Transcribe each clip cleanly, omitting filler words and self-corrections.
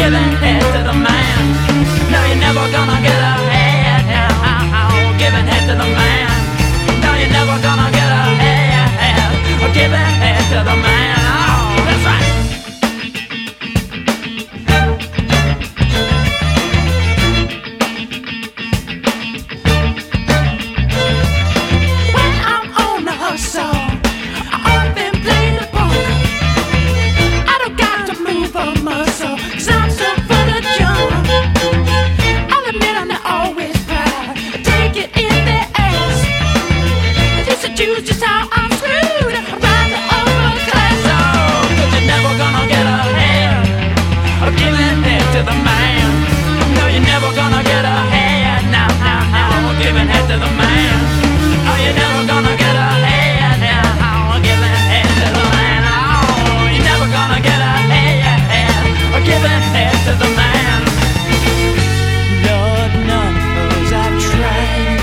giving head to the man. No, you're never gonna get ahead now. Giving head to the man. No, you're never gonna get ahead. Giving head to the man. Oh, that's right. When I'm on the hustle, I often play the punk. I don't got to move a muscle, 'cause I'm so full of junk. I'll admit I'm not always proud. I take it in their ass. I just choose just how I'm screwed around the upper class. Oh, 'cause you're never gonna get ahead of giving head to the man. No, you're never gonna get ahead now. Giving head to the man. Oh, you're never gonna get ahead now. Giving head to the man. Oh, you're never gonna get ahead or giving head to the man. Lord knows I've tried.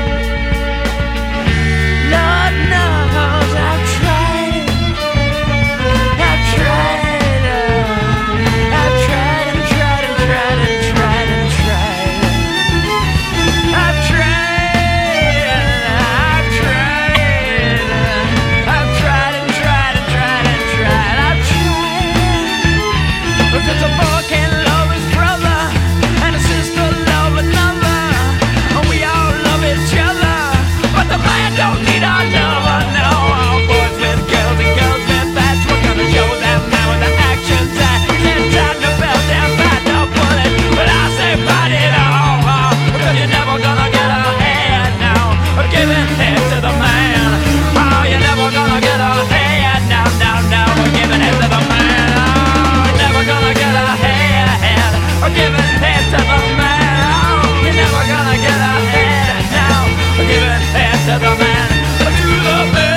Lord knows I've tried. I've tried. I've tried and tried and tried and tried and tried. I've tried. I've tried. I've tried and tried and tried and tried. I've tried. Because a boy can't love his brother and a sister love another, and we all love each other, but the man don't need our love. No, all boys with girls and girls with bats. We're gonna show them now with the actions that can't time to belt them bite the bullet. But I say bite it all, because you're never gonna get ahead now. Giving head to the man. Oh, you're never gonna get ahead now. We're giving head to the man. Oh, you're never gonna get ahead. We're giving head to the man. Oh, you're never gonna get ahead now. We're giving head to the man. To the man.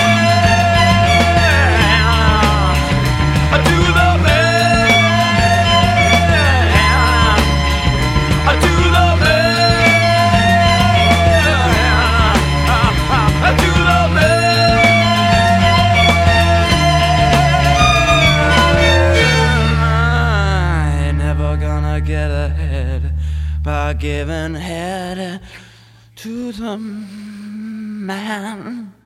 To the man. To the man. To the man. You're never gonna get ahead by giving head to the man.